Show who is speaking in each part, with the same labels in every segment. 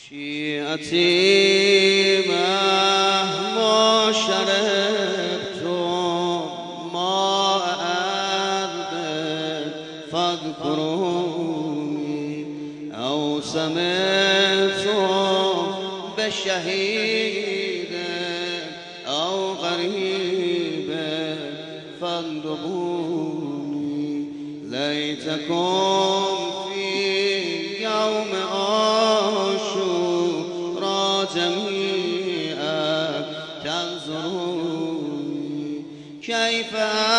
Speaker 1: شيعتي مهما شربتم ماء أرض فاذكروني أو سمعتم بشهيد أو غريب فاندبوني ليتكم في يوم عاشورا جميعا تنظروني كيف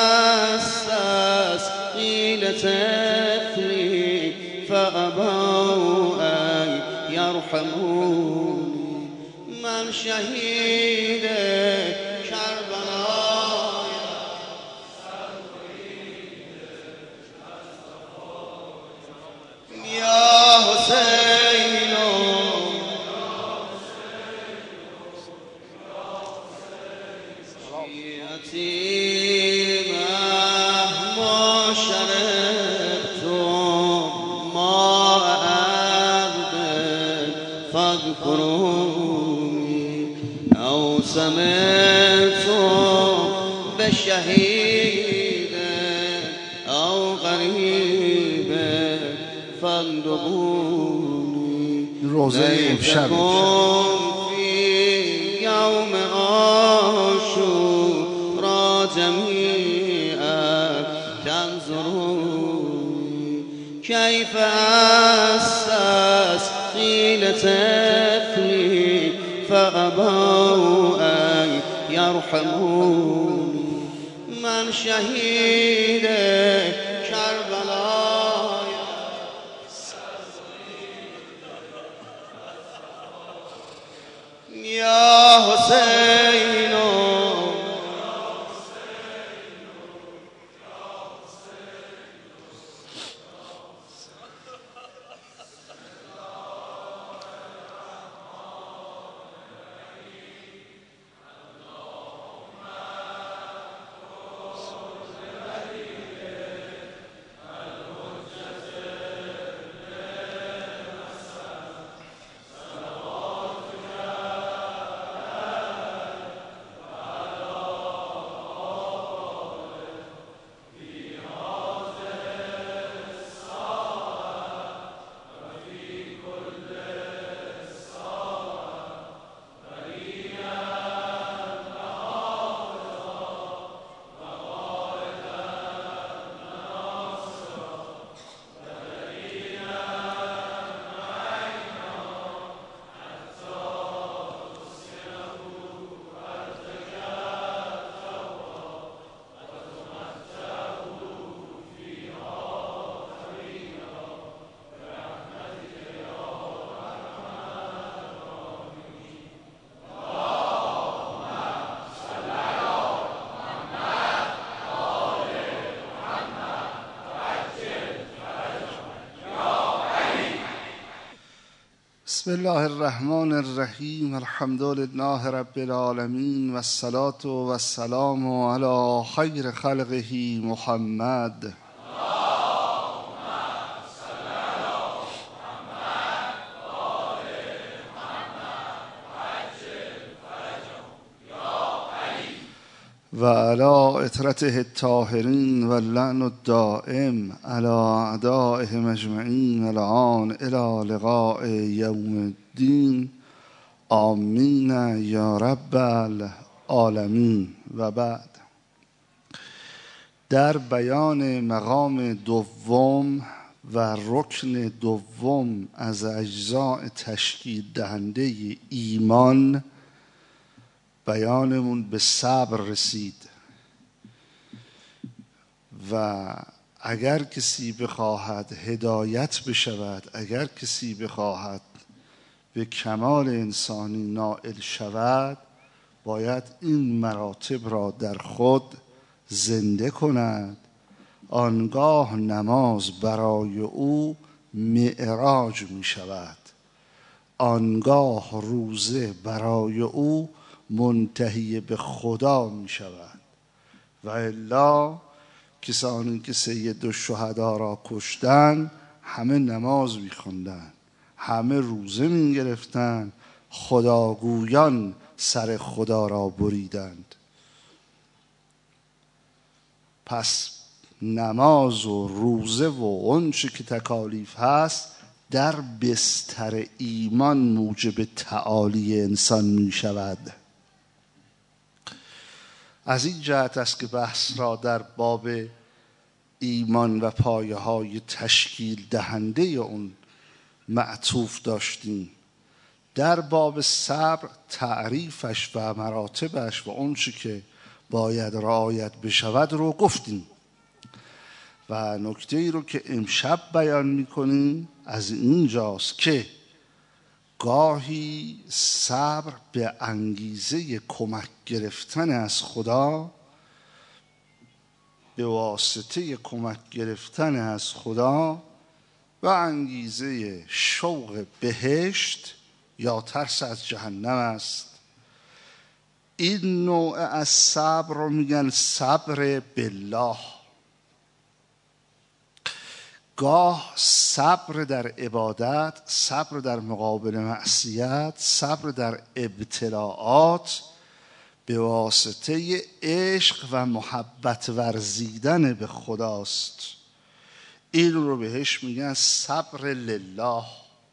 Speaker 1: أسس قيل طفلي فأبوا أن يرحموني من شهيد کربلا یا حسین شیعتی مهما شربتم ماء أرض فاذكروني أو سمعتم بشهيد أو غريب فاندبوني ليتكم في يوم عاشورا جميعا تنظروني كيف أسس قيل طفلي فأبوا أن يرحموني من شهيد کربلا یا حسین
Speaker 2: بسم الله الرحمن الرحیم الحمد لله رب العالمین و الصلاة و السلام علی خیر خلقه محمد و علی اطرته الطاهرین و اللعن الدائم علی اعدائهم اجمعین الان الی لقاء یوم الدین آمین یا رب العالمین. و بعد، در بیان مقام دوم و رکن دوم از اجزاء تشکیل دهنده ایمان بیانمون به صبر رسید و اگر کسی بخواهد هدایت بشود، اگر کسی بخواهد به کمال انسانی نائل شود، باید این مراتب را در خود زنده کند. آنگاه نماز برای او معراج می شود، آنگاه روزه برای او منتهی به خدا می شود. و الا کسانی که سید الشهدا را کشتن همه نماز می خوندن، همه روزه می گرفتند، خداگویان سر خدا را بریدند. پس نماز و روزه و اونچه که تکالیف هست در بستر ایمان موجب تعالی انسان می شود. از این جهت است که بحث را در باب ایمان و پایه های تشکیل دهنده اون معطوف داشتیم. در باب صبر تعریفش و مراتبش و اونچه که باید رعایت بشود رو گفتیم و نکته ای رو که امشب بیان میکنیم از اینجاست که گاهی صبر به انگیزه کمک گرفتن از خدا، به واسطه کمک گرفتن از خدا و انگیزه شوق بهشت یا ترس از جهنم است. این نوع از صبر رو میگن صبر بالله. گاه صبر در عبادت، صبر در مقابل معصیت، صبر در ابتلاعات به واسطه عشق و محبت ورزیدن به خداست. این رو بهش میگن صبر لله.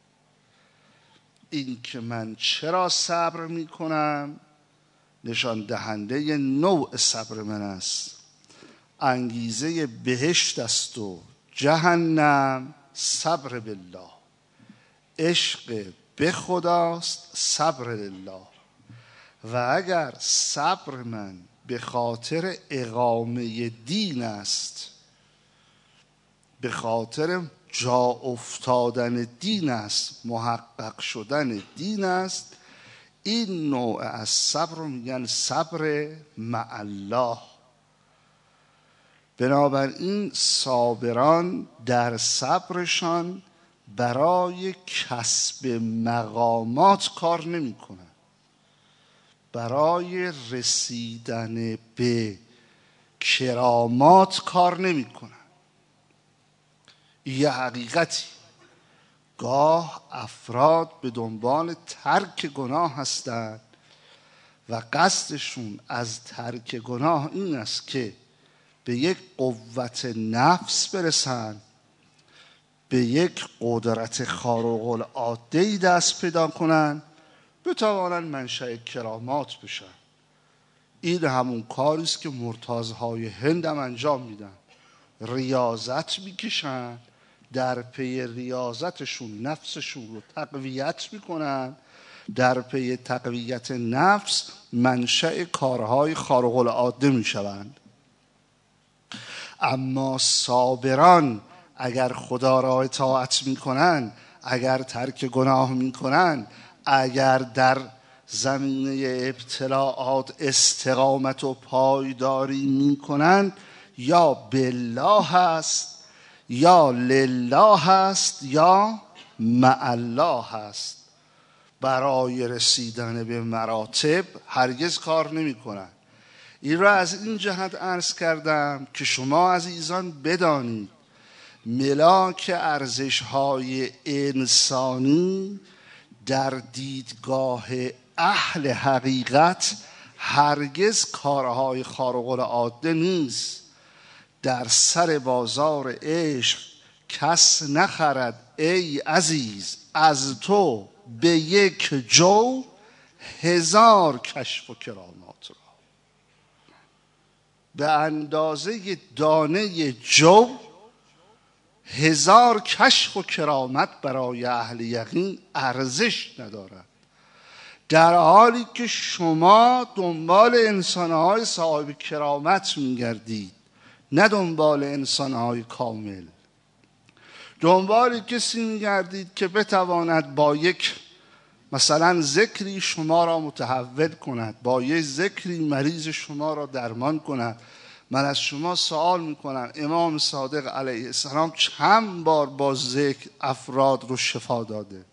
Speaker 2: این که من چرا صبر میکنم نشان دهنده نوع صبر من است. انگیزه بهشت است و جهنم صبر بالله. عشق به خداست صبر لله. و اگر صبر من به خاطر اقامه دین است، به خاطر جا افتادن دین است، محقق شدن دین است، این نوع از صبر رو میگن صبر مع الله. بنابراین صابران در صبرشان برای کسب مقامات کار نمی کنن، برای رسیدن به کرامات کار نمی کنن. یه حقیقتی. گاه افراد به دنبال ترک گناه هستند و قصدشون از ترک گناه این است که به یک قوت نفس برسن، به یک قدرت خارق العاده دست پیدا کنن، بتوانند منشأ کرامات بشن. این همون کاری است که مرتاضهای هند هم انجام میدن. ریاضت میکشن، در پی ریاضتشون نفسشون رو تقویت میکنن، در پی تقویت نفس منشأ کارهای خارق العاده میشوند. اما صابران اگر خدا را اطاعت میکنن، اگر ترک گناه میکنن، اگر در زمینه ابتلاعات استقامت و پایداری میکنن، یا بالله هست یا لله هست یا مع الله هست. برای رسیدن به مراتب هرگز کار نمی کنن. این را از این جهت عرض کردم که شما عزیزان بدانید ملاک ارزش‌های انسانی در دیدگاه اهل حقیقت هرگز کارهای خارق العاده نیست. در سر بازار عشق کس نخرد ای عزیز از تو به یک جو 1000 کشف و کرامات را. به اندازه دانه جو 1000 کشف و کرامت برای اهل یقین ارزش ندارد، در حالی که شما دنبال انسانهای صاحب کرامت میگردید، نه دنبال انسانهای کامل. دنبال کسی میگردید که بتواند با یک مثلا ذکری شما را متحول کند، با یک ذکری مریض شما را درمان کند. من از شما سوال میکنم امام صادق علیه السلام چند بار با ذکر افراد رو شفا داده؟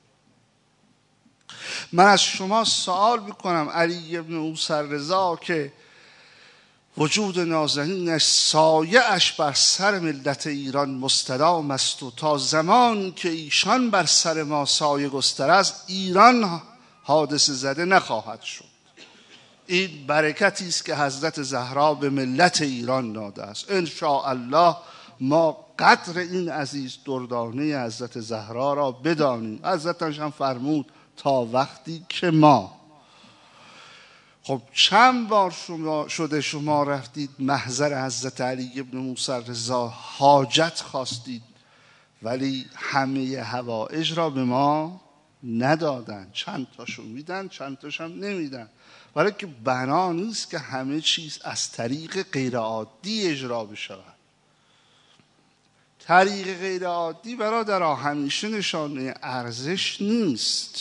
Speaker 2: من از شما سوال میکنم علی ابن موسی رضا که وجود نازنینش سایه اش بر سر ملت ایران مستدام است و تا زمانی که ایشان بر سر ما سایه گستر است ایران حادثه زده نخواهد شد. این برکتی است که حضرت زهرا به ملت ایران داده است. ان شاء الله ما قدر این عزیز دردانه حضرت زهرا را بدانیم. حضرتش هم فرمود تا وقتی که ما. خب چند بار شما رفتید محضر حضرت علی ابن موسی رضا حاجت خواستید ولی همه حوائج را به ما ندادن. چند تاشو میدن چند تاش هم نمیدن، ولی که بنا نیست که همه چیز از طریق غیر عادی اجرا بشود. طریق غیر عادی برادرها همیشه نشانه ارزش نیست.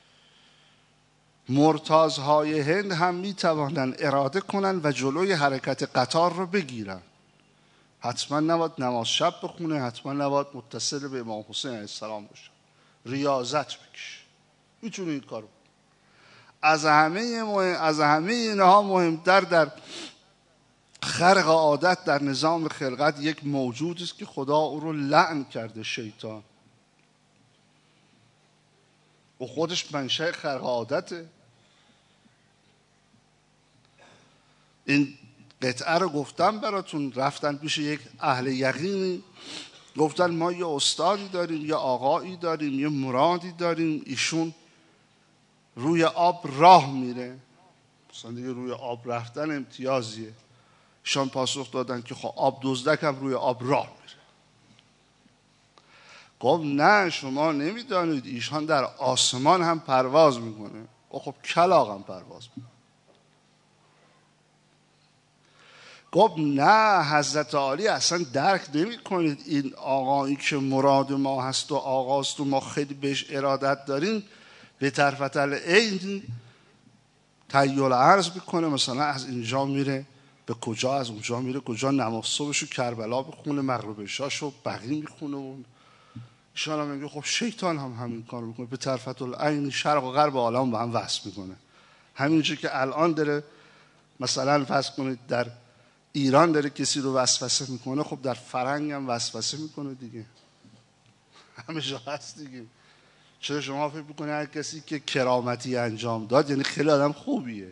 Speaker 2: مرتازهای هند هم می توانند اراده کنند و جلوی حرکت قطار رو بگیرن. حتما نباید نماز شب بخونه، حتما نباید متصل به امام حسین علیه السلام باشه، ریاضت بکشه، میتونه این کارو. از همه اینها مهمتر در خرق عادت در نظام خلقت یک موجود است که خدا او رو لعن کرده، شیطان. و خودش منشأ خرق عادته. این قطعه رو گفتم براتون. رفتن پیش یک اهل یقینی گفتن ما یه استادی داریم، یه آقایی داریم، یه مرادی داریم، ایشون روی آب راه میره. مثلا دیگه روی آب رفتن امتیازیه. ایشان پاسخ دادن که خب آب دزدک هم روی آب راه میره. گفت نه شما نمیدانید ایشان در آسمان هم پرواز میکنه. خب کلاغ هم پرواز میکنه. گفت نه حضرت عالی اصلا درک نمی کنید این آقایی که مراد ما هست و آقاست و ما خیلی بهش ارادت داریم به طرفت العین تحیل عرض میکنه. مثلا از اینجا میره به کجا، از اونجا میره کجا، نماز صبحشو کربلا بخونه، مغرب عشاشو بقیع میخونه. و ایشان هم میگه خب شیطان هم همین کار میکنه، به طرفت العین شرق و غرب عالم با هم وصل میکنه. همینجور که الان داره مثلا فرض کنید در ایران داره کسی رو وسوسه میکنه، خب در فرنگ هم وسوسه میکنه دیگه. همه جا هست دیگه. چرا شما فکر میکنه هر کسی که کرامتی انجام داد یعنی خیلی آدم خوبیه؟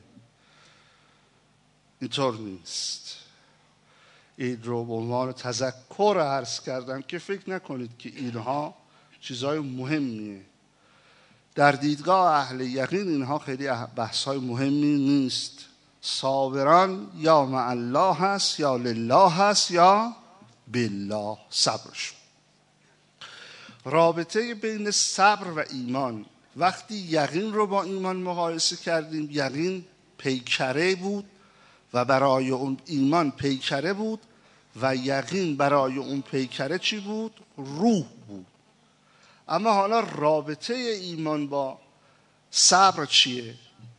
Speaker 2: اینطور نیست. این رو به عنوان تذکر عرض کردم که فکر نکنید که اینها چیزهای مهمیه. در دیدگاه اهل یقین اینها خیلی بحث‌های مهمی نیست. صابران یا مع الله هست یا لله هست یا بالله صبرشون. رابطه بین صبر و ایمان، وقتی یقین رو با ایمان مقایسه کردیم، یقین پیکره بود و برای اون ایمان پیکره بود و یقین برای اون پیکره چی بود؟ روح بود. اما حالا رابطه ایمان با صبر چیه؟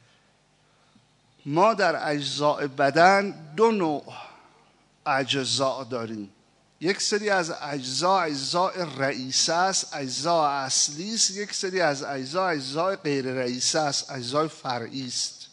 Speaker 2: ما در اجزاء بدن دو نوع اجزا داریم. یک سری از اجزاء رئیسه است، اجزاء اصلی است. یک سری از اجزاء غیر رئیسه است، اجزاء فرعی است.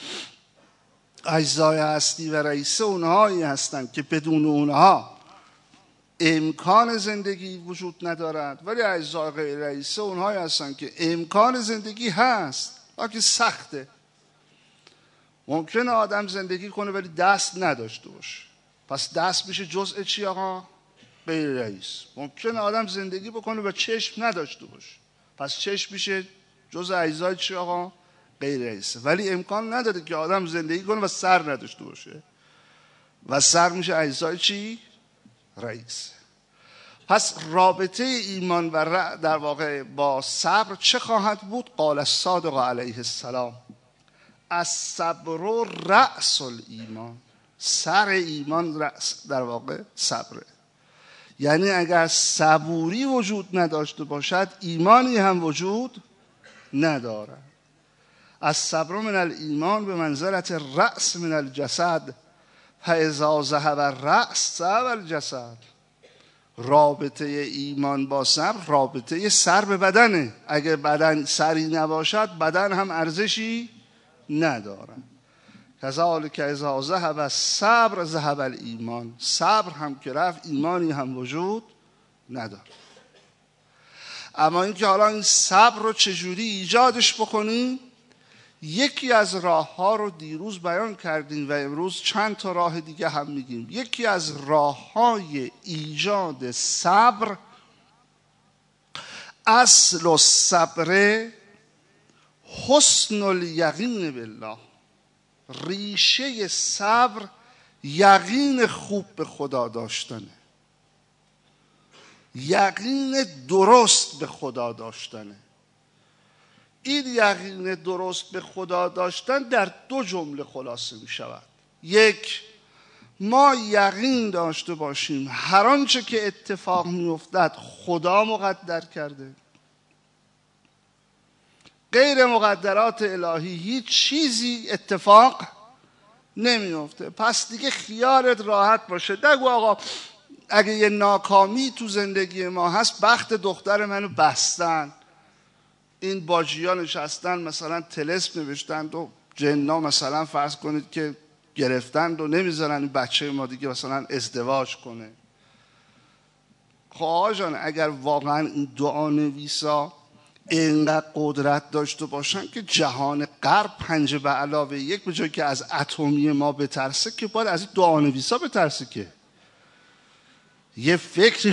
Speaker 2: اجزاء اصلی و رئیسه اونهایی هستند که بدون اونها امکان زندگی وجود ندارد، ولی اجزاء غیر رئیسه اونهایی هستند که امکان زندگی هست لیکن سخته. ممکنه آدم زندگی کنه ولی دست نداشته باشه، پس دست میشه جزء چی آقا؟ غیر رئیس. ممکنه آدم زندگی بکنه و چشم نداشته باشه، پس چشم میشه جزء اجزای چی آقا؟ غیر رئیسه. ولی امکان نداره که آدم زندگی کنه و سر نداشته باشه، و سر میشه اجزای چی؟ رئیس. پس رابطه ایمان و در واقع با صبر چه خواهد بود؟ قال الصادق علیه السلام الصبر رأس الایمان. سر ایمان رأس در واقع صبره. یعنی اگر صبوری وجود نداشته باشد ایمانی هم وجود ندارد. الصبر من الایمان به منزلت الرأس من الجسد فاذا ذهب الرأس ذهب الجسد. رابطه ایمان با صبر رابطه سر به بدنه. اگر بدن سری نباشد بدن هم ارزشی ندارد. کذالک اذا ذهب الصبر ذهب الایمان. صبر هم که رفت ایمانی هم وجود نداره. اما اینکه حالا این صبر رو چجوری ایجادش بکنیم، یکی از راه ها رو دیروز بیان کردیم و امروز چند تا راه دیگه هم میگیم. یکی از راه های ایجاد صبر، اصل الصبر حسن الیقین بالله. ریشه صبر یقین خوب به خدا داشتنه، یقین درست به خدا داشتنه. این یقین درست به خدا داشتن در دو جمله خلاصه می شود. یک، ما یقین داشته باشیم هر آنچه که اتفاق می افتد خدا مقدر کرده، غیر مقدرات الهی هیچ چیزی اتفاق نمی افته. پس دیگه خیالت راحت باشه. نگو آقا اگه یه ناکامی تو زندگی ما هست، بخت دختر منو بستن، این باجیا نشستن مثلا طلسم نوشتند و جنا مثلا فرض کنید که گرفتند و نمیذارن این بچه ما دیگه مثلا ازدواج کنه. خب آقا جان، اگر واقعا این دعا نویسا اینقدر قدرت داشته باشن که جهان غرب 5 به علاوه 1 به جای که از اتمی ما بترسه، که باید از این دعا نویسا بترسه. که یه فکری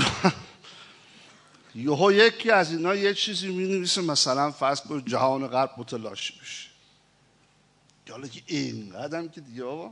Speaker 2: یهو یکی از اینا یه چیزی می‌نویسه مثلا فرض کن جهان غرب متلاشی بشه. حالا که اینقدرم که دیگه بابا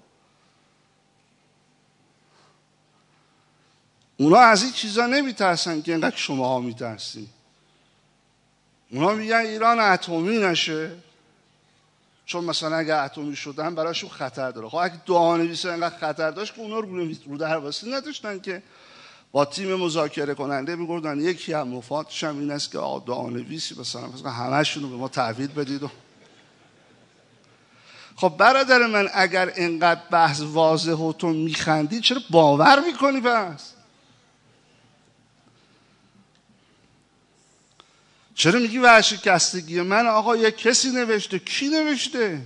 Speaker 2: اونا از این چیزا نمیترسن که اینقدر شماها میترسین. اونا میگن ایران اتمی نشه، چون مثلا اگه اتمی شدن براشون خطر داره. خب اگه دعا نویسه اینقدر خطر داشت که اونا رو درواسی نداشتن که با تیم مذاکره کننده میگردن یکی هم مفادش هم این است که آقا دعا نویسی مثلا همه‌شون رو به ما تحویل بدید. خب برادر من، اگر اینقدر بحث واضح و تو میخندی چرا باور میکنی پس؟ چرا میگی ورشکستگی من؟ آقا یک کسی نوشته. کی نوشته؟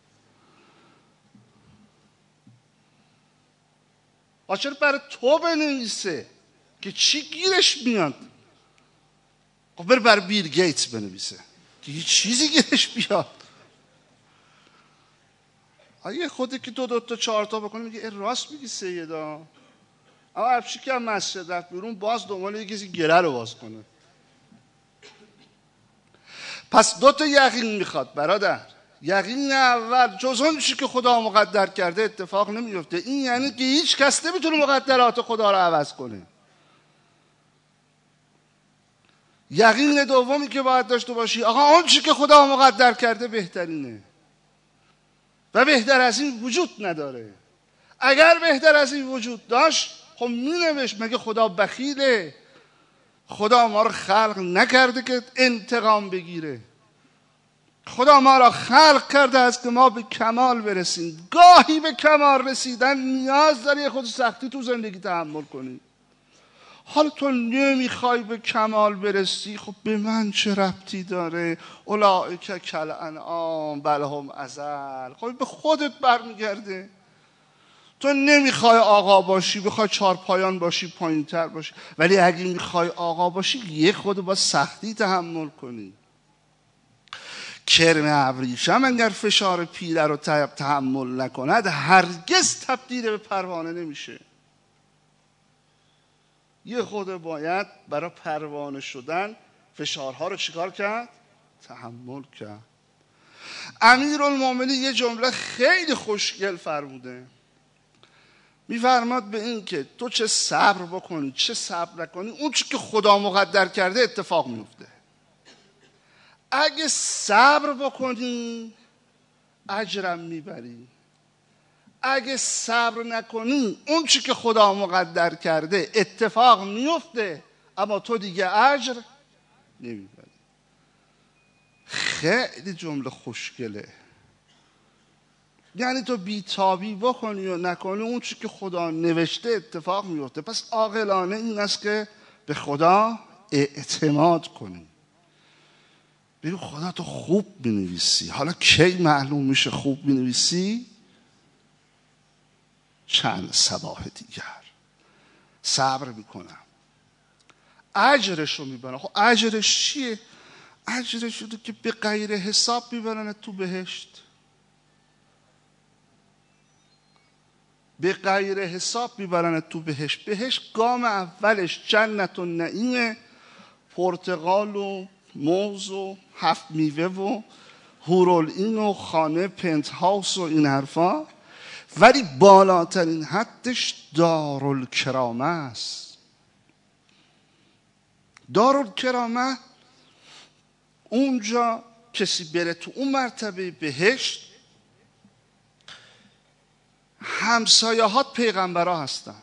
Speaker 2: آقا چرا برای تو بنویسه که چی گیرش میاد؟ خب برای بیل گیتس بنویسه که هیچ چیزی گیرش بیاد. آیه خودی که 2 تا 4 تا بکنه میگه راست میگی سیدا. اما افشی که هم مسجد رفت بیرون باز دنبال یه کسی گره رو باز کنه. پس 2 تا یقین میخواد برادر. یقین اول، جز اون چیزی که خدا مقدر کرده اتفاق نمیفته. این یعنی که هیچ کس نمیتونه مقدرات خدا رو عوض کنه. یقین دومی که باید داشته باشی، آقا اون چیزی که خدا مقدر کرده بهترینه و بهتر از این وجود نداره. اگر بهتر از این وجود داشت خب مینوشت. مگه خدا بخیله؟ خدا ما رو خلق نکرده که انتقام بگیره. خدا ما را خلق کرده است که ما به کمال برسیم. گاهی به کمال رسیدن نیاز داری خود سختی تو زندگی تحمل کنی. حالا تو نمیخوای به کمال برسی، خب به من چه ربطی داره؟ اولئک کالانعام بل هم اضل. خب به خودت برمیگرده. تو نمیخوای آقا باشی، بخوای 4 پایان باشی، پایین تر باشی. ولی اگه میخوای آقا باشی یه خود با سختی تحمل کنی. کرم ابریشم اگر فشار پیله رو تحمل نکند هرگز تبدیل به پروانه نمیشه. یه خود باید برای پروانه شدن فشارها رو چیکار کرد؟ تحمل کرد. امیرالمومنین یه جمله خیلی خوشگل فرموده. میفرماد به این که تو چه صبر بکنی چه صبر نکنی، اون چی که خدا مقدر کرده اتفاق میفته. اگه صبر بکنی اجرم میبری، اگه صبر نکنی اون چی که خدا مقدر کرده اتفاق میفته اما تو دیگه اجر نمیبری. خیلی جمله خوشگله. یعنی تو بیتابی بکنی و نکنی اون چی که خدا نوشته اتفاق میفته. پس عاقلانه این است که به خدا اعتماد کنی. بگو خدا تو خوب بنویسی. حالا کی معلوم میشه خوب بنویسی؟ چند صباح دیگر صبر میکنم، اجرش رو میبرم. خب اجرش چیه؟ اجرش شده که به غیر حساب میبرن تو بهشت، به غیر حساب میبرن تو بهشت. بهشت گام اولش جنت و نعیم، پرتقال و موز و 7 میوه و هورالعین و خانه پنت هاوس و این حرفا، ولی بالاترین حدش دارالکرامه است. دارالکرامه اونجا کسی بره تو اون مرتبه بهشت، همسایه‌هات پیغمبرها هستن.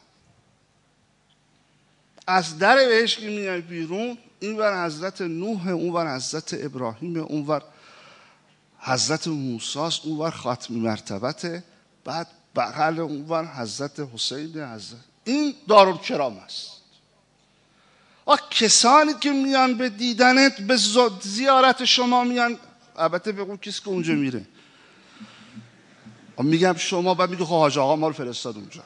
Speaker 2: از در بهشت که میای بیرون، اینور حضرت نوح، اونور حضرت ابراهیم، اونور حضرت موسی است، اونور خاتمی مرتبته، بعد بغل اونور حضرت حسین. این دارالکرام است. و کسانی که میان به دیدنت، به زیارت شما میان، البته بگو کسی که اونجا میره، میگم شما، بعد میگه خب حاج آقا ما رو فرستاد اونجا.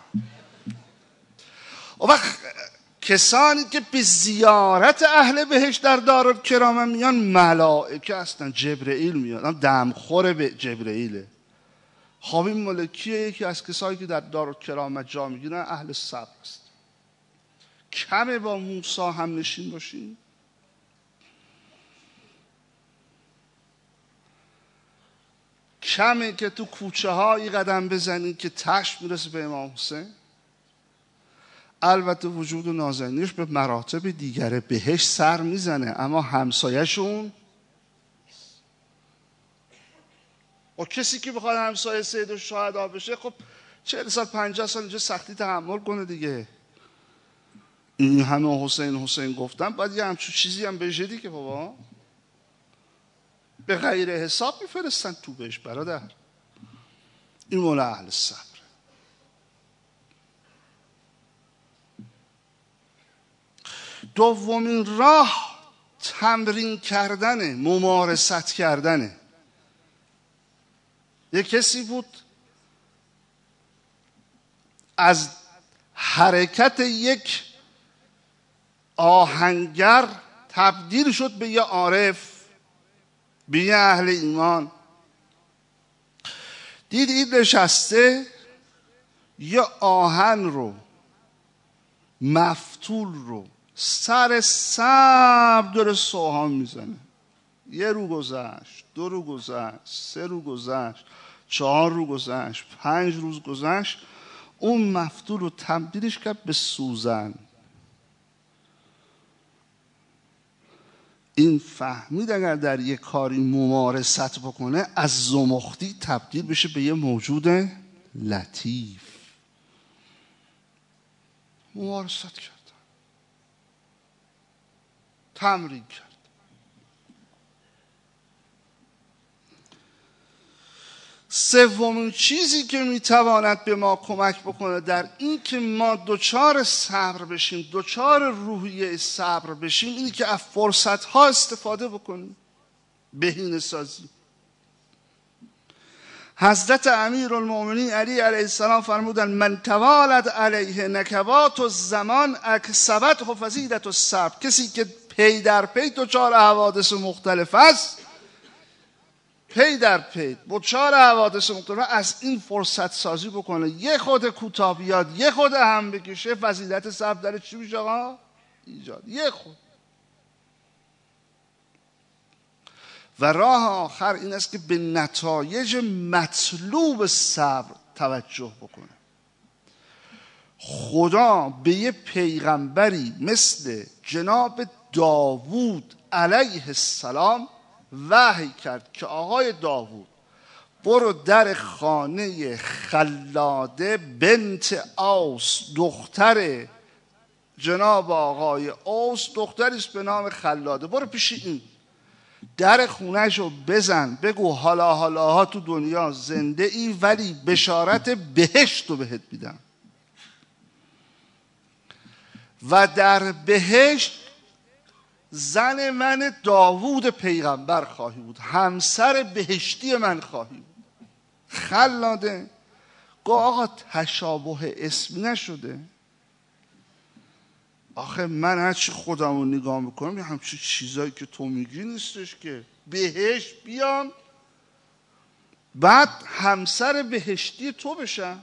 Speaker 2: و کسانی که به زیارت اهل بهشت در دارالکرامه میان ملائکه هستن. جبرئیل میاد، دمخور به جبرئیله. خب این ملکیه، یکی از کسایی که در دارالکرامه جا میگیرن اهل صبر است. کمه با موسی هم نشین باشین؟ کمه که تو کوچه هایی قدم بزنی که تشت میرسه به امام حسین؟ البته وجود نازنینش به مراتب دیگره، بهش سر میزنه، اما همسایه‌شون و کسی که بخواد همسایه سید الشهدا بشه، خب 40 سال 50 سال اینجا سختی تحمل کنه دیگه. این همه حسین گفتن، باید یه همچون چیزی هم بشه دیگه. بابا به غیر حساب میفرستن تو بهش برادر. این مال اهل صبر. دومین راه تمرین کردنه، ممارست کردنه. یه کسی بود از حرکت یک آهنگر تبدیل شد به یه عارف، به یه اهل ایمان. دید این نشسته یه آهن رو، مفتول رو، سر صبر داره سوهان میزنه. یه رو گذشت، 2 رو گذشت، 3 رو گذشت، 4 رو گذشت، 5 روز گذشت، اون مفتول رو تبدیلش کرد به سوزن. این فهمید اگر در یک کاری ممارست بکنه، از زمختی تبدیل بشه به یه موجود لطیف. ممارست کرد، تمرین کرد. سومین چیزی که میتواند به ما کمک بکنه در این که ما دوچار صبر بشیم، دوچار روحیه صبر بشیم، اینی که از فرصت‌ها استفاده بکنیم، بهینه سازی. حضرت امیرالمومنین علی علیه السلام فرمودن من توالد علیه نکبات الزمان اکسبته فضیلة الصبر. کسی که پی در پی دوچار حوادث مختلف است، پی در پی دوچار حوادث مختلف، از این فرصت سازی بکنه، یه خود کوتاه بیاد، یه خود هم بکشه، فضیلت صبر در چی میشه آقا؟ ایجاد. یه خود. و راه آخر این است که به نتایج مطلوب صبر توجه بکنه. خدا به یه پیغمبری مثل جناب داوود علیه السلام وحی کرد که آقای داوود برو در خانه خلاده بنت اوس، دختر جناب آقای اوس، دختریست به نام خلاده، برو پیش این، در خونه‌شو بزن، بگو حالا حالاها تو دنیا زنده ای، ولی بشارت بهشت رو بهت میدم. و در بهشت زن من داوود پیغمبر خواهی بود، همسر بهشتی من خواهی بود. خلاده گفت آقا تشابه اسمی نشده؟ آخه من هرچی خودم رو نگاه میکنم یه همچین چیزایی که تو میگی نیستش که. بهش بیام بعد همسر بهشتی تو بشم.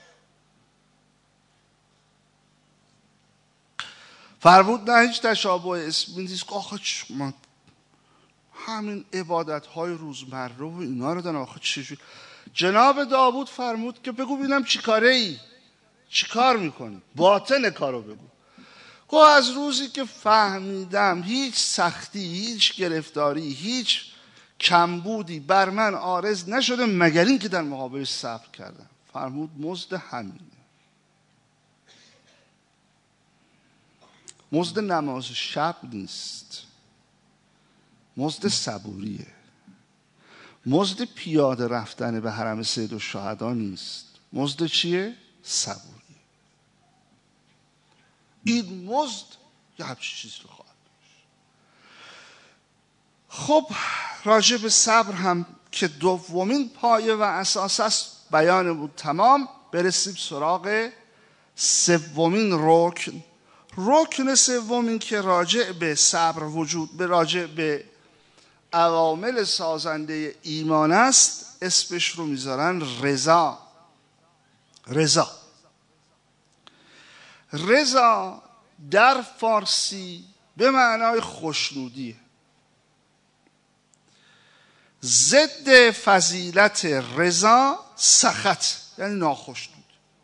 Speaker 2: فرمود نه هیچ تشابه اسمی نیست. آخه من همین عبادت های روزمره و اینا رو دارم. آخه چجوری؟ جناب داوود فرمود که بگو ببینم چی کاره ای، چی کار میکنی، باطن کارو بگو. گو از روزی که فهمیدم هیچ سختی، هیچ گرفتاری، هیچ کمبودی بر من عارض نشده مگر این که در مقابلش صبر کردم. فرمود مزد همینه. مزد نماز شب نیست، مزد صبوریه. مزد پیاده رفتن به حرم سید الشهدا نیست. مزد چیه؟ صبوریه. این مزد یه همچین چیز رو خواهد داشت. خب راجع به صبر هم که دومین پایه و اساس است بیان بود تمام. برسیم سراغ سومین رکن. رکن سومین که راجع به صبر وجود به راجع به عوامل سازنده ایمان است، اسمش رو میذارن رضا. رضا. رضا در فارسی به معنای خوشنودیه. ضد فضیلت رضا سخط، یعنی ناخشنود.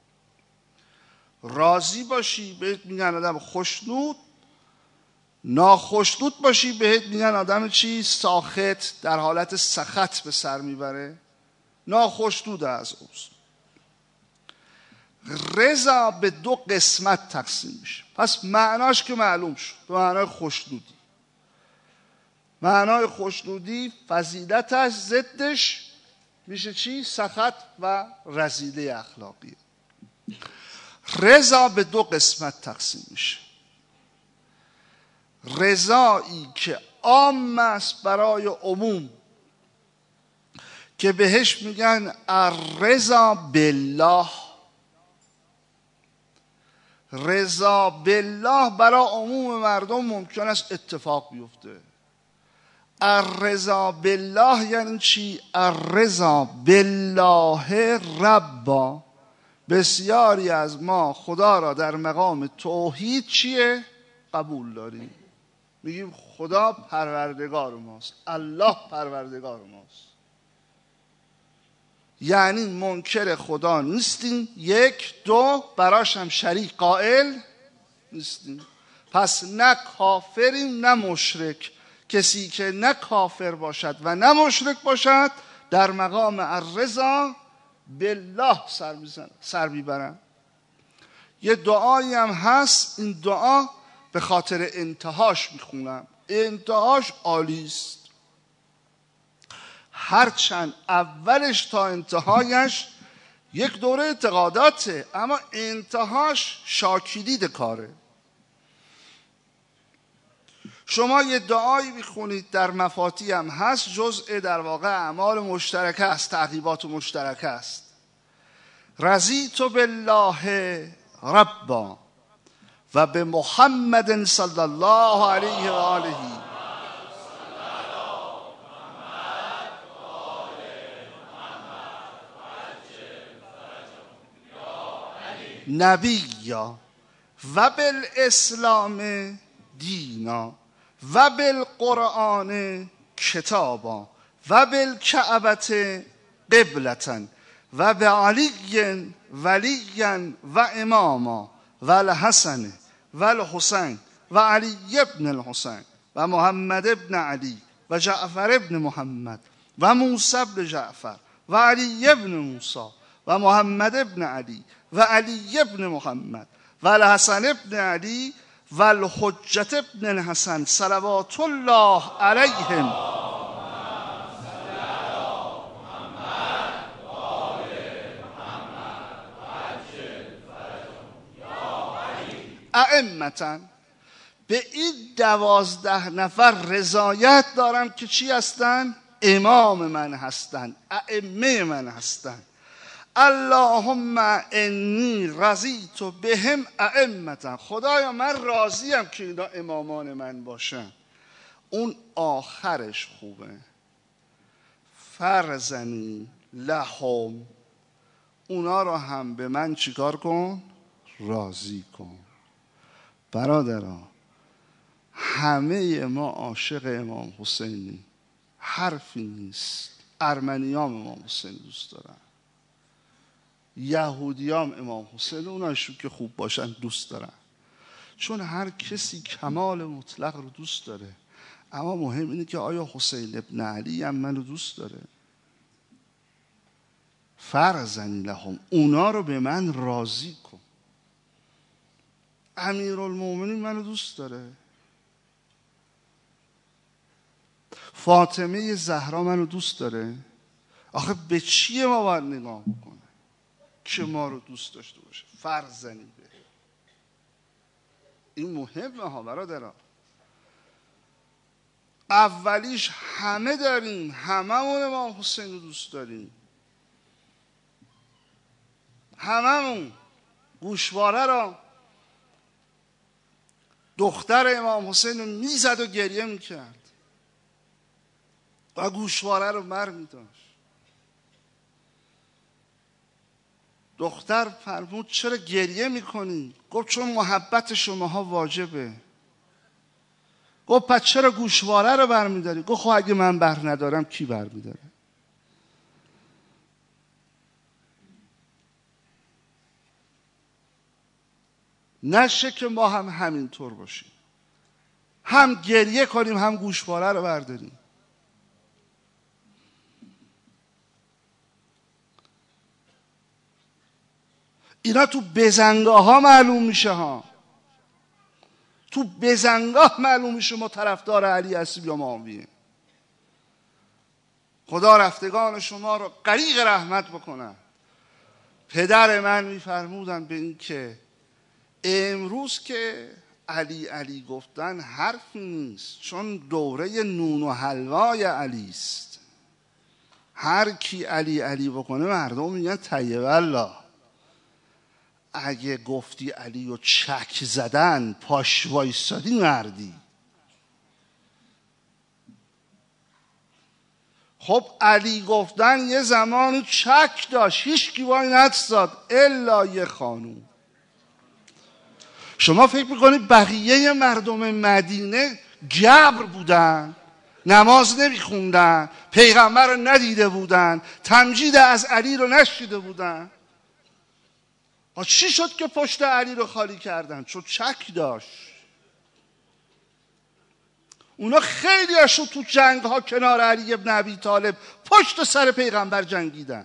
Speaker 2: راضی باشی بهت میگن آدم خوشنود، ناخشنود باشی بهت میگن آدم چی؟ ساخط، در حالت سخط به سر میبره، ناخشنود از اوست. رضا به دو قسمت تقسیم میشه. پس معناش که معلوم شد، به معنای خوشنودی. معنای خوشنودی فضیلتش ضدش میشه چی؟ سخط و رذیله اخلاقی. رضا به دو قسمت تقسیم میشه. رضایی که عام است برای عموم که بهش میگن الرضا بالله. رضا بالله برای عموم مردم ممکن است اتفاق بیفته. الرضا بالله یعنی چی؟ الرضا بالله ربا. بسیاری از ما خدا را در مقام توحید چیه؟ قبول داریم. میگیم خدا پروردگار ماست، الله پروردگار ماست. یعنی منکر خدا نیستیم. یک. دو، براش هم شریک قائل نیستیم. پس نه کافریم نه مشرک. کسی که نه کافر باشد و نه مشرک باشد در مقام الرضا بالله سر میبرن. یه دعایی هم هست، این دعا به خاطر انتهاش میخونم. انتهاش عالی است، هرچند اولش تا انتهایش یک دوره اعتقاداته، اما انتهاش شاکیدید کاره. شما یه دعایی میخونید در مفاتی هم هست، جزء در واقع اعمال مشترکه است، تعقیبات مشترکه است. رضیت بالله ربا و به محمد صلی الله علیه و آله نبیا و بالاسلام دینا و بالقرآن کتابا و بالکعبة قبلة و بعلی ولیا و اماما و الحسن و الحسین و علی ابن الحسین و محمد ابن علی و جعفر ابن محمد و موسی ابن جعفر و علی ابن موسی و محمد ابن علی و علی ابن محمد و الحسن ابن علی و الحجة ابن الحسن صلوات الله علیهم ائمة. به این 12 نفر رضایت دارم که چی هستن؟ امام من هستن، ائمه من هستن. اللهم انی رضیت بهم ائمة، خدایا من راضیم که اینا امامان من باشن. اون آخرش خوبه. فرزنی لهم، اونا رو هم به من چیکار کن؟ راضی کن. برادران، همه ما عاشق امام حسینی، حرفی نیست. ارمنیام امام حسین دوست دارن، یهودیام امام حسین، اونایشون که خوب باشن دوست دارن، چون هر کسی کمال مطلق رو دوست داره. اما مهم اینه که آیا حسین ابن علی هم منو دوست داره؟ فرزنی لهم، اونا رو به من راضی کن. امیرالمومنین منو دوست داره، فاطمه زهرا منو دوست داره. آخه به چیه ما باید نگاه بکنه که ما رو دوست داشته باشه؟ فرزنی به این مهمه ها برادران. اولیش همه داریم، هممون امام حسین رو دوست داریم، هممون. گوشواره را دختر امام حسین رو میزد و گریه میکرد و گوشواره رو بر میداشت. دختر فرمود چرا گریه میکنی؟ گفت چون محبت شماها واجبه. گفت پس چرا گوشواره رو بر میداری؟ گفت خب اگه من بر ندارم کی بر میداره؟ نشه که ما هم همینطور باشیم، هم گریه کنیم هم گوشواره رو برداریم. اینا تو بزنگاه ها معلوم میشه ها، تو بزنگاه معلوم میشه ما طرفدار علی هستیم یا معاویه. خدا رفتگان شما رو غریق رحمت بکنن. پدر من میفرمودن به این که امروز که علی علی گفتن حرفی نیست، چون دوره نون و حلوای علی است. هر کی علی علی بکنه مردم میگن طیب الله. اگه گفتی علی رو چک زدن پاش وایسادی مردی. خب علی گفتن یه زمانی چک داشت، هیچ کی وای نستاد الا یه خانوم. شما فکر میکنید بقیه مردم مدینه گبر بودن، نماز نمیخوندن، پیغمبر رو ندیده بودن، تمجید از علی رو نشیده بودن؟ چی شد که پشت علی رو خالی کردن؟ چون چک داشت. اونا خیلی هاشون تو جنگ ها کنار علی ابن ابی طالب پشت سر پیغمبر جنگیدن،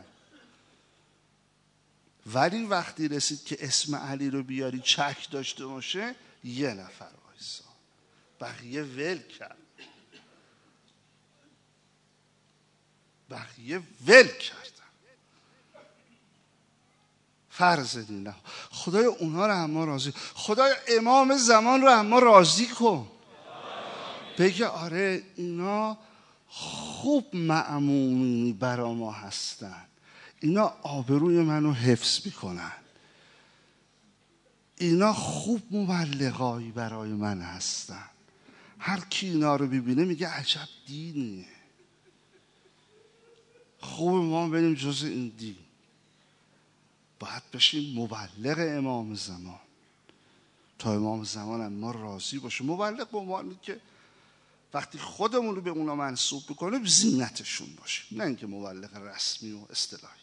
Speaker 2: ولی وقتی رسید که اسم علی رو بیاری چک داشته باشه یه نفر وایسا، بقیه ول کرد، بقیه ول کردن. فرض دینه خدای اونها رو هم ما راضی، خدای امام زمان رو هم ما راضی کن. بگه آره اینا خوب مأمونی برا ما هستن، اینا آبروی منو حفظ میکنن، اینا خوب مبلغایی برای من هستن. هر کی اینا رو ببینه میگه عجب دینیه، خوب ما بریم جز این دین. باید بشیم مبلغ امام زمان تا امام زمان هم ما راضی باشه. مبلغ به عنوانی که وقتی خودمون رو به اونا منسوب بکنه زینتشون باشه، نه اینکه مبلغ رسمی و اصطلاحی.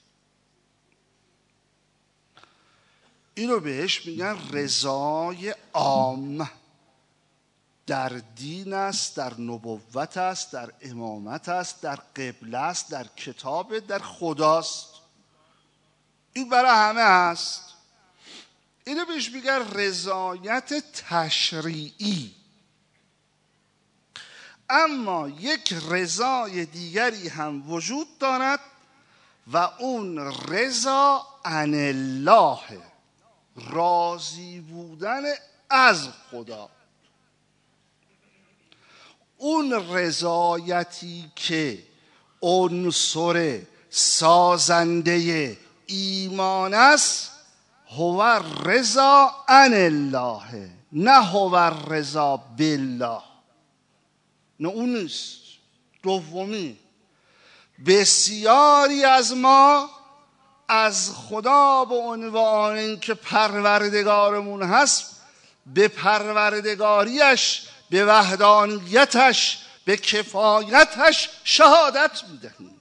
Speaker 2: اینو بهش میگن رضای عام. در دین است، در نبوت است، در امامت است، در قبله است، در کتاب، در خداست. این برای همه هست. اینو بهش میگن رضایت تشریعی. اما یک رضای دیگری هم وجود دارد و اون رضا عن الله، راضی بودن از خدا. اون رضایتی که عنصر سازنده ایمان است هو رضا عن الله، نه هو رضا بالله. نه اون نیست. دومی، بسیاری از ما از خدا به عنوان اینکه پروردگارمون هست به پروردگاریش، به وحدانیتش، به کفایتش شهادت میدهیم.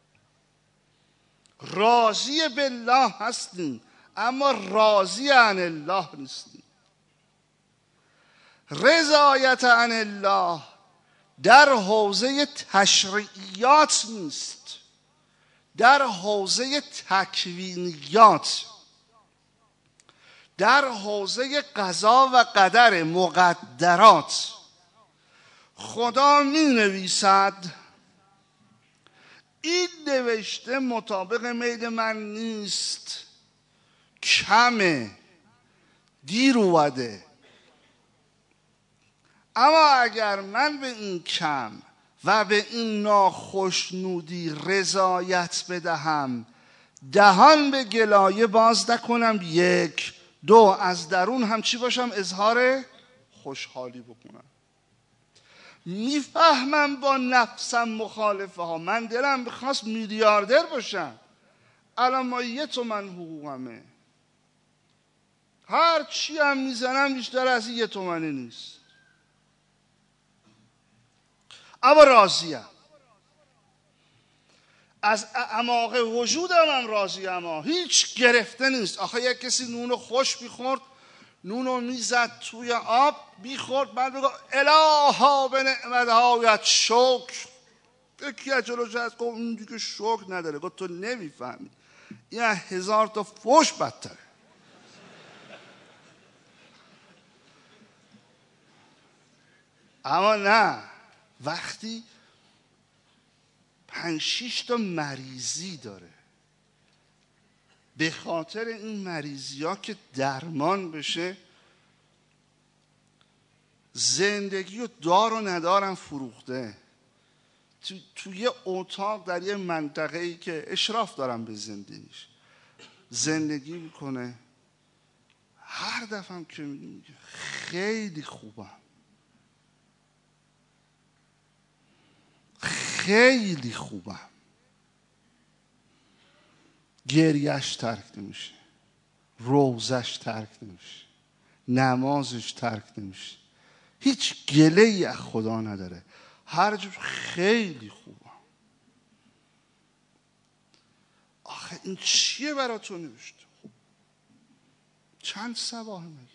Speaker 2: راضی بالله هستیم اما راضی عن الله نیستیم. رضایت عن الله در حوزه تشریعیات نیست، در حوزه تکوینیات، در حوزه قضا و قدر، مقدرات. خدا می نویسد این نوشته مطابق میل من نیست، کمه، دیر اومده، اما اگر من به این کم و به این ناخشنودی رضایت بدهم، دهان به گلایه باز نکنم، یک، دو، از درون هم چی باشم؟ اظهار خوشحالی بکنم. میفهمم با نفسم مخالفه ها. من دلم بخواست میلیاردر باشم، الان ما 1 تومن حقوقمه، هر چی هم میزنم بیشتر از 1 تومنی نیست، اما راضیم، از اعماق وجودم هم راضیم، اما هیچ گرفته نیست. آخه یک کسی نونو خوش میخورد، نونو میزد توی آب میخورد، بعد بگو الها به نعمتهایت شکر. یکی از جلوش از گفت این دیگه شکر نداره. گفت تو نمیفهمی، این 1000 تا فوش بدتره. اما نه، وقتی 5-6 تا مریضی داره، به خاطر این مریضی ها که درمان بشه، زندگی و دار و ندارم فروخته، توی اتاق در یه منطقه‌ای که اشراف دارم به زندگیش زندگی میکنه، هر دفعه هم که میگه خیلی خوبم، خیلی خوبم، گریهش ترک نمیشه، روزش ترک نمیشه، نمازش ترک نمیشه، هیچ گله‌ای از خدا نداره، هر جور خیلی خوبم. آخه این چیه برای تو نوشته؟ چند صباح مگه؟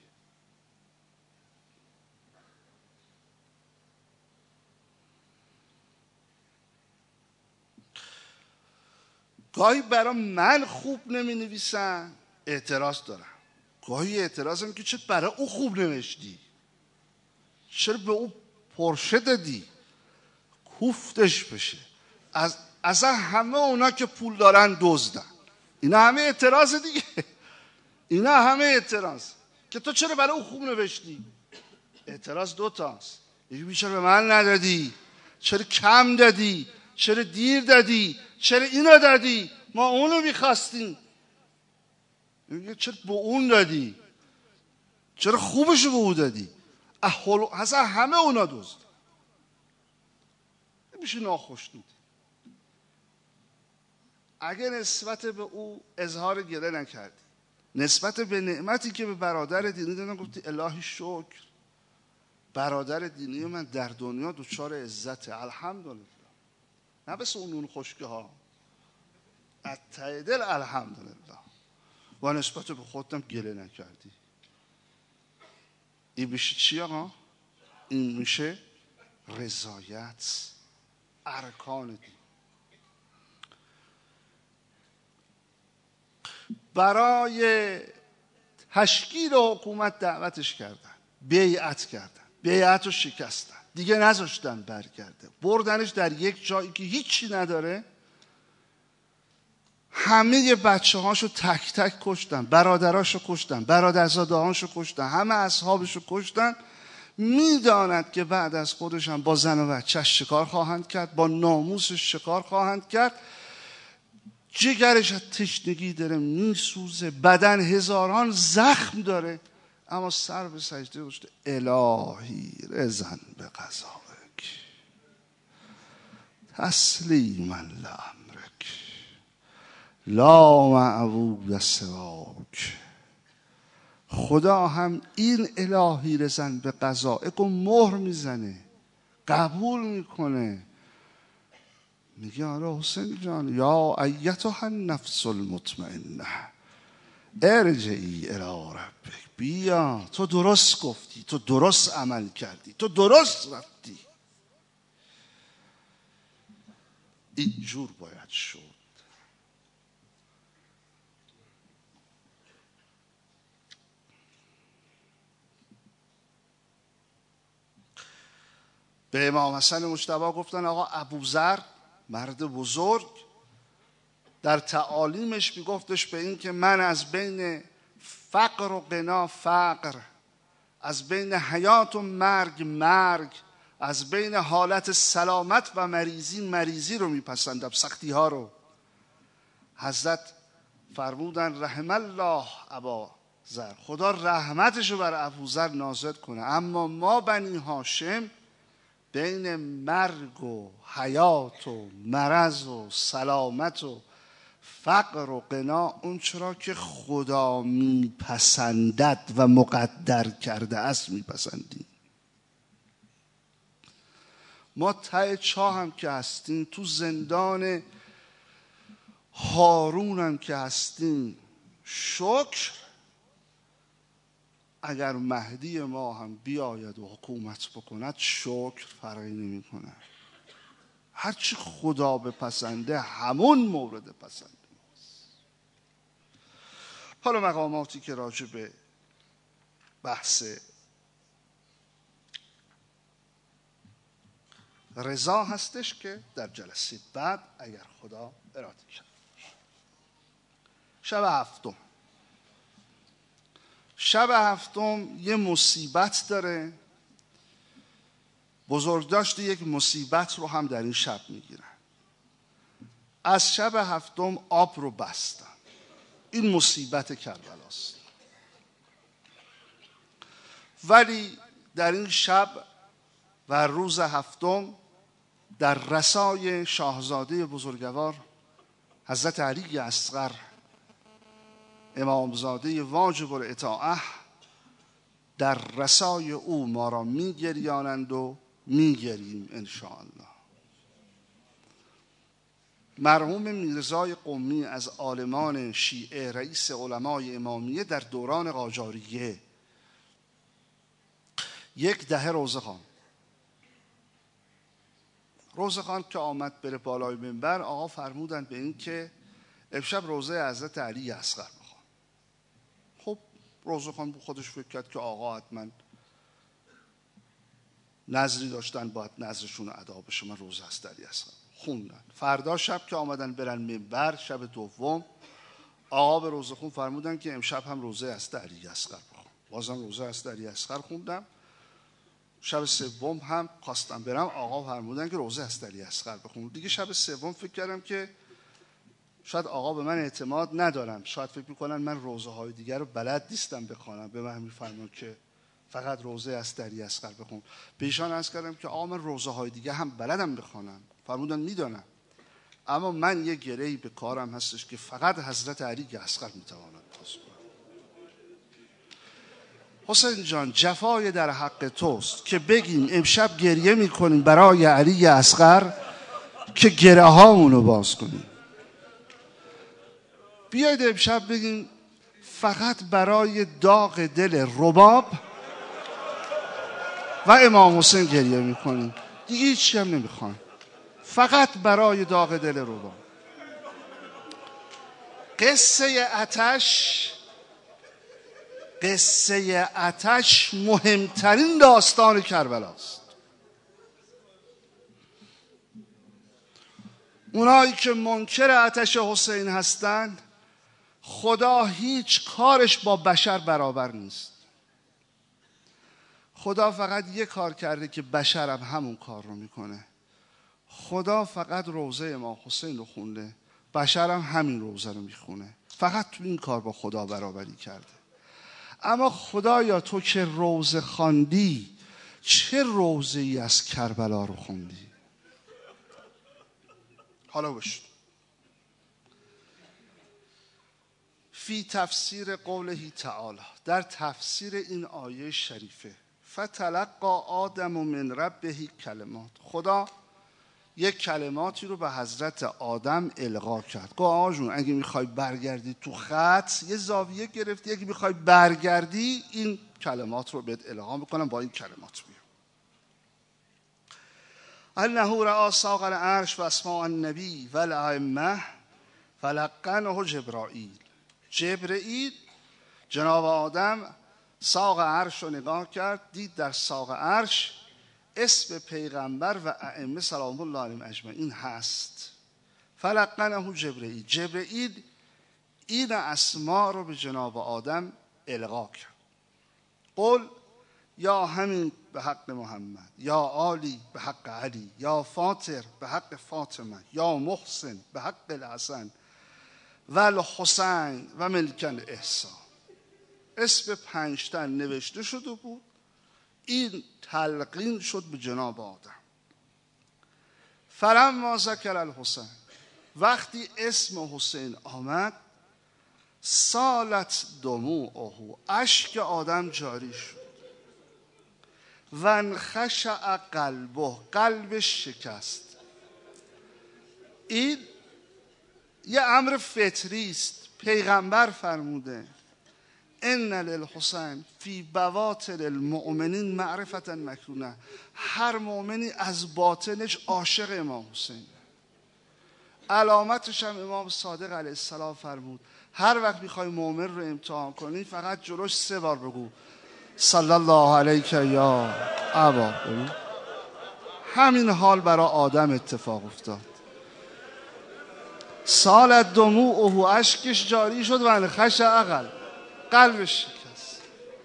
Speaker 2: گاهی برای من خوب نمی نویسن، اعتراض دارم. گاهی اعتراضم که چرا برای او خوب نوشتی؟ چرا به او پرشه دادی؟ کوفتش بشه. اصلا همه اونا که پول دارن دزدن. اینا همه اعتراض دیگه. اینا همه اعتراض که تو چرا برای او خوب نوشتی؟ اعتراض 2 تاست. یکی چرا به من ندادی؟ چرا کم دادی؟ چرا دیر دادی؟ چرا اینو دادی؟ ما اونو میخواستیم. چرا به اون دادی؟ چرا خوبشو به اون دادی؟ اصلا همه اونا دزد. میشه ناخشنودی. اگه نسبت به او اظهار گله نکردی، نسبت به نعمتی که به برادر دینی دادن گفتی الهی شکر، برادر دینی من در دنیا دچار عزت، الحمدلله، نه بس اون خشکه ها، از ته دل الحمدلله، و نسبت به خودم گله نکردی. این میشه چی آقا؟ این میشه رضایت، ارکان دین. برای تشکیل حکومت دعوتش کردن، بیعت کردن، بیعت رو شکستن، دیگه نذاشتن برگرده، بردنش در یک جایی که هیچی نداره. همه بچه هاشو تک تک کشتن، برادراشو کشتن، برادرزاده هاشو کشتن، همه اصحابشو کشتن. میداند که بعد از خودش هم با زن و بچهش شکار خواهند کرد، با ناموسش شکار خواهند کرد. جگرش از تشنگی داره میسوزه، بدن هزاران زخم داره، اما سر به سجده گذاشته الهی رضا به قضایک تسلیما لامرک لا معبود سواک. خدا هم این الهی رضا به قضایک رو مهر میزنه، قبول میکنه. میگه آره حسین جان، یا ایتها النفس المطمئنه ارجعی الی ربک، بیا، تو درست گفتی، تو درست عمل کردی، تو درست رفتی. اینجور باید شد. به امام حسن مجتبی گفتن آقا ابوذر مرد بزرگ در تعالیمش میگفتش به این که من از بین فقر و غنا فقر، از بین حیات و مرگ، از بین حالت سلامت و مریضی رو میپسندم، سختی ها رو. حضرت فرمودن رحم الله اباذر، خدا رحمتش رو بر ابوذر نازل کنه، اما ما بنی هاشم بین مرگ و حیات و مرض و سلامت و فقر و غنا، اون چرا که خدا میپسندد و مقدر کرده است میپسندیم. ما ته چاه هم که هستیم، تو زندان هارون هم که هستیم، شکر اگر مهدی ما هم بیاید و حکومت بکند شکر فرقی نمی کنه. هرچی خدا بپسنده همون مورد پسند ماست. حالا مقاماتی که راجع به بحث رضا هستش که در جلسه بعد اگر خدا اراده کرد. شب هفتم یه مصیبت داره. بزرگداشت یک مصیبت رو هم در این شب میگیرن. از شب هفتم آب رو بستن. این مصیبت کربلاست. ولی در این شب و روز هفتم در رسای شاهزاده بزرگوار حضرت علی اصغر امامزاده واجب الاطاعه، در رسای او ما را میگریانند و میگریم انشاءالله. مرحوم میرزای قمی از عالمان شیعه، رئیس علمای امامیه در دوران قاجاریه، 10 روزه خان که آمد بره بالای منبر، آقا فرمودند به این که امشب روزه حضرت علی اصغر بخوان. خب روزه خان خودش فکر کرد که آقا حتما نظری داشتن، باید نظرشون ادا بشه، من روزه حضرت علی اصغر خوندن. فردا شب که آمدن برن منبر، شب دوم، آقا به روزه خون فرمودن که امشب هم روزه حضرت علی اصغر بخوان. بازم روزه حضرت علی اصغر خوندم. شب سوم هم خواستم برم، آقا فرمودن که روزه حضرت علی اصغر بخون. دیگه شب سوم فکر کردم که شاید آقا به من اعتماد ندارن، شاید فکر میکنن من روزه های دیگر رو بلد نیستم بخوانم، به من میفرمون که فقط روزه حضرت علی اصغر بخون. به ایشان عرض کردم که آقا من روزه های دیگه هم بلدم بخوانم. فرمودن میدونم، اما من یه گرهی به کارم هستش که فقط حضرت علی اصغر میتواند باز کنه. حسین جان، جفای در حق توست که بگیم امشب گریه میکنیم برای علی اصغر که گره هامونو باز کنیم. بیاید امشب بگیم فقط برای داغ دل رباب و امام حسین گریه میکنیم، دیگه هیچی هم نمیخوایم، فقط برای داغ دل رباب. قصه آتش مهمترین داستان کربلاست. اونایی که منکر آتش حسین هستند، خدا هیچ کارش با بشر برابر نیست. خدا فقط یک کار کرده که بشر هم همون کار رو میکنه. خدا فقط روزه امام حسین رو خونده، بشر هم همین روزه رو میخونه، فقط تو این کار با خدا برابری کرده. اما خدایا تو که روزه خواندی، چه روزه ای از کربلا رو خوندی؟ حالا بشت فی تفسیر قوله تعالی، در تفسیر این آیه شریفه، فتلقی آدم من ربه کلمات، خدا یک کلماتی رو به حضرت آدم القا کرد. گفت آقا جون اگه میخوای برگردی تو خط یه زاویه گرفتی، اگه میخوای برگردی این کلمات رو بهت القا میکنم، با این کلمات بیا. انه رأى ساق العرش و اسماء النبی و الائمه فلقنه جبرائیل. جبرائیل جناب آدم ساق عرش رو نگاه کرد، دید در ساق عرش اسم پیغمبر و ائمه سلام الله علیهم اجمعین هست. فلقنه جبرائیل، جبرائیل این اسما رو به جناب آدم القا کرد. قل یا همین به حق محمد، یا علی به حق علی، یا فاطر به حق فاطمه، یا محسن به حق الحسن و الحسین و ملک الاحسان. اسم 5 تن نوشته شده بود، این تلقین شد به جناب آدم. فلما ذکر الحسین، وقتی اسم حسین آمد، سالت دموعه، اشک آدم جاری شد. و انخشع قلبه، قلبش شکست. این یه امر فطری است. پیغمبر فرموده ان للحسین فی بواطن المؤمنین معرفتا مکنونه، هر مؤمنی از باطنش عاشق امام حسین. علامتش هم امام صادق علیه السلام فرمود هر وقت میخوای مؤمن رو امتحان کنی فقط جلوش 3 بار بگو صلی الله علیک یا ابا. همین حال برای آدم اتفاق افتاد. سالت دموعه، اشکش جاری شد. و انخشع قلبش شکست.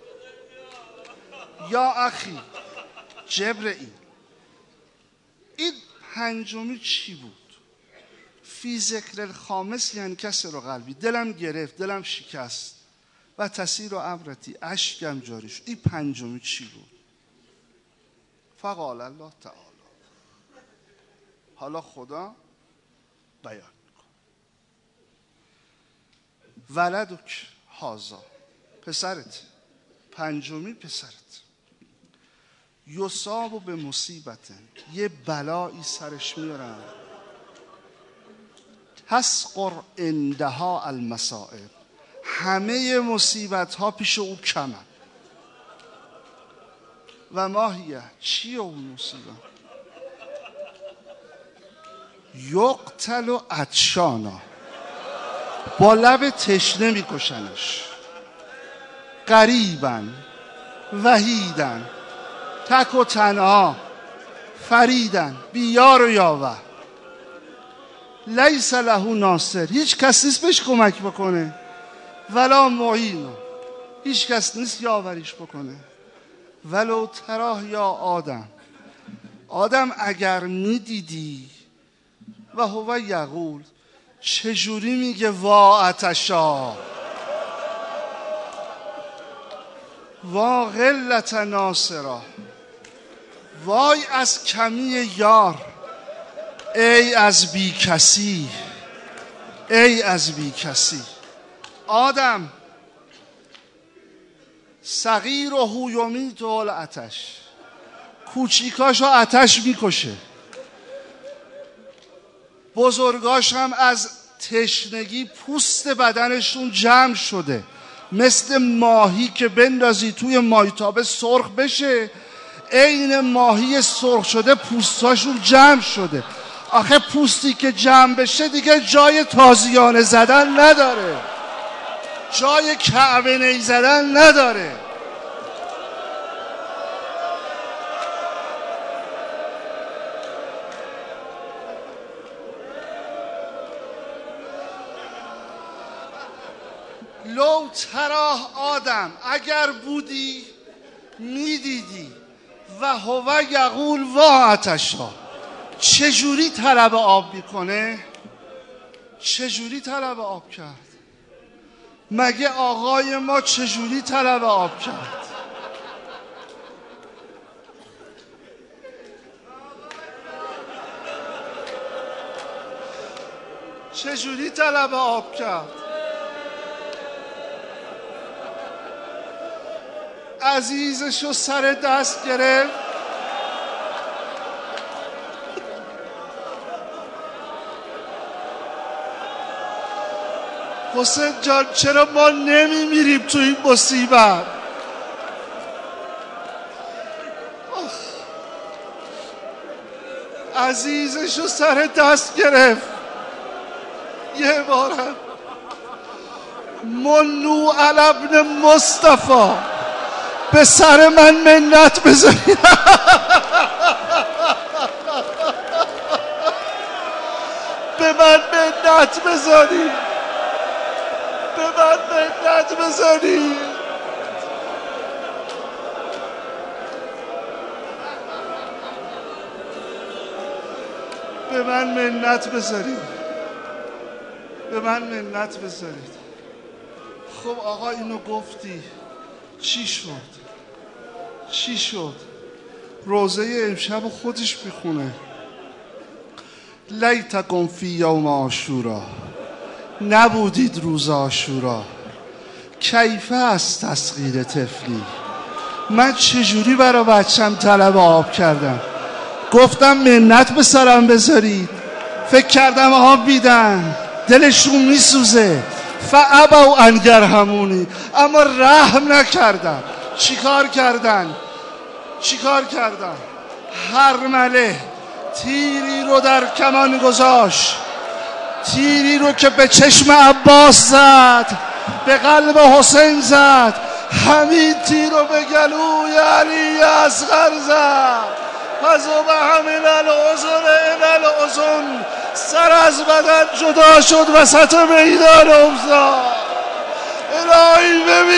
Speaker 2: یا اخی جبرئیل، این 5می چی بود؟ فی ذکر الخامس یعنی کسر و قلبی، دلم گرفت، دلم شکست. و تسیر و عبرتی، اشکم جاری شد. این 5می چی بود؟ فقال الله تعالی، حالا خدا بیان میکن. ولدک هازا، پسرت، 5می پسرت، یصاب به مصیبت، یه بلایی سرش میارن، تسقر عندها المصائب، همه مصیبت ها پیش او کمن. و ماهیه، چیه اون مصیبت؟ یقتل و عطشانا، با لب تشنه میکشنش. غریبن وحیدن، تک و تنها، فریدن، بیار و یاور، لیس له ناصر، هیچ کس نیست بهش کمک بکنه. ولا معین، هیچ کس نیست یاوریش بکنه. ولو تراه یا آدم، آدم اگر میدیدی، و هو یقول، چجوری میگه وا عطشا، وا قلت ناصرا، وای از کمی یار، ای از بی کسی، ای از بی کسی. آدم صغیر و هویومی تو العطش، کوچیکاشو آتش میکشه، بزرگاش هم از تشنگی پوست بدنشون جمع شده، مثل ماهی که بندازی توی مایتابه سرخ بشه، عین ماهی سرخ شده پوستاشون جمع شده. آخه پوستی که جمع بشه دیگه جای تازیانه زدن نداره، جای کعبه نی زدن نداره. لو تراه آدم، اگر بودی میدیدی، و هو یقول وا عطشا، چجوری طلب آب میکنه؟ چجوری طلب آب کرد؟ مگه آقای ما چجوری طلب آب کرد؟ چجوری طلب آب کرد؟ عزیزشو سر دست گرفت، حسین جان چرا ما نمیمیریم تو این مصیبت؟ عزیزشو سر دست گرفت. یه بارم منو علی ابن مصطفی به سر من منت بذارید. به من منت بذارید، به من منت بذارید. به من منت بذارید، به من منت بذارید. خب آقا اینو گفتی، چی شد؟ چی شد؟ روزه امشب خودش میخونه لیتکم فی یوم عاشورا، نبودید روز عاشورا. کیفه است تسخیر طفلی، من چجوری برا بچم طلب آب کردم؟ گفتم منت به سرم بذارید، فکر کردم آب بیدن، دلشون میسوزه. فابوا ان یرحمونی، اما رحم نکردن. چیکار کردن؟ چیکار کردن؟ هرمله تیری رو در کمان گذاشت، تیری رو که به چشم عباس زد، به قلب حسین زد، همین تیر رو به گلوی علی اصغر زد. فذبح من الاذن الی الاذن، سر از بدن جدا شد، وسط میدان افتاد. الهی ببین